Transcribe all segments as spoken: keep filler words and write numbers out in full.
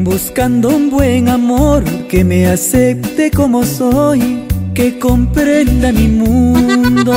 buscando un buen amor que me acepte como soy, que comprenda mi mundo,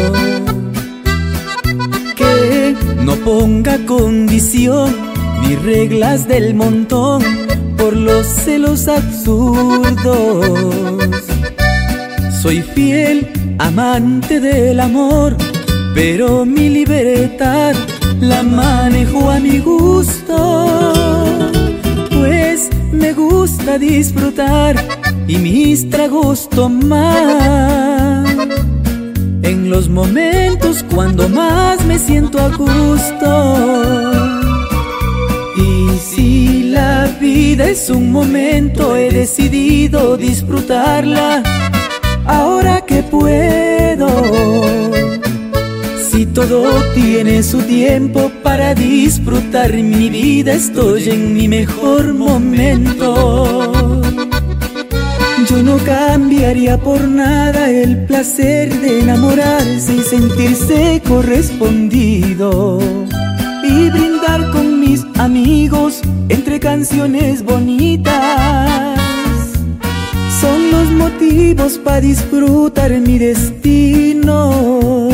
que no ponga condición ni reglas del montón por los celos absurdos. Soy fiel amante del amor, pero mi libertad la manejo a mi gusto, pues me gusta disfrutar y mis tragos tomar en los momentos cuando más me siento a gusto. Y si la vida es un momento, he decidido disfrutarla ahora que puedo. Si todo tiene su tiempo para disfrutar mi vida, estoy en mi mejor momento. Yo no cambiaría por nada el placer de enamorarse y sentirse correspondido, y brindar con mis amigos entre canciones bonitas. Son los motivos para disfrutar mi destino.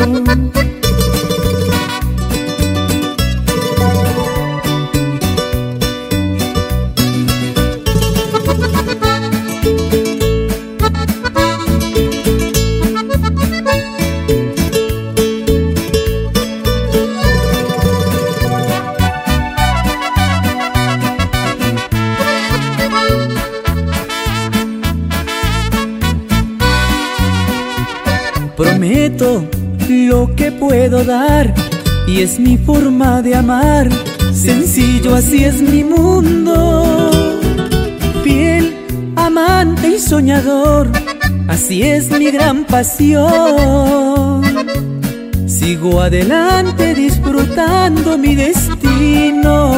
Prometo lo que puedo dar, y es mi forma de amar. Sencillo, así es mi mundo. Fiel, amante y soñador, así es mi gran pasión. Sigo adelante disfrutando mi destino.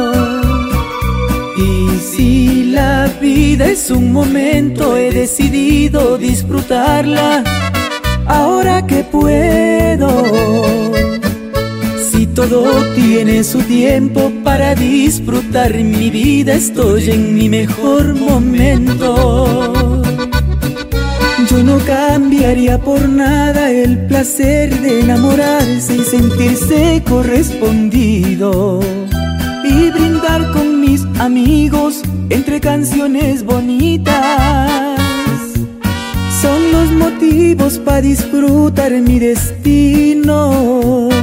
Y si la vida es un momento, he decidido disfrutarla ahora que puedo. Si todo tiene su tiempo para disfrutar mi vida, estoy en mi mejor momento. Yo no cambiaría por nada el placer de enamorarse y sentirse correspondido, y brindar con mis amigos entre canciones bonitas. Son los motivos para disfrutar mi destino.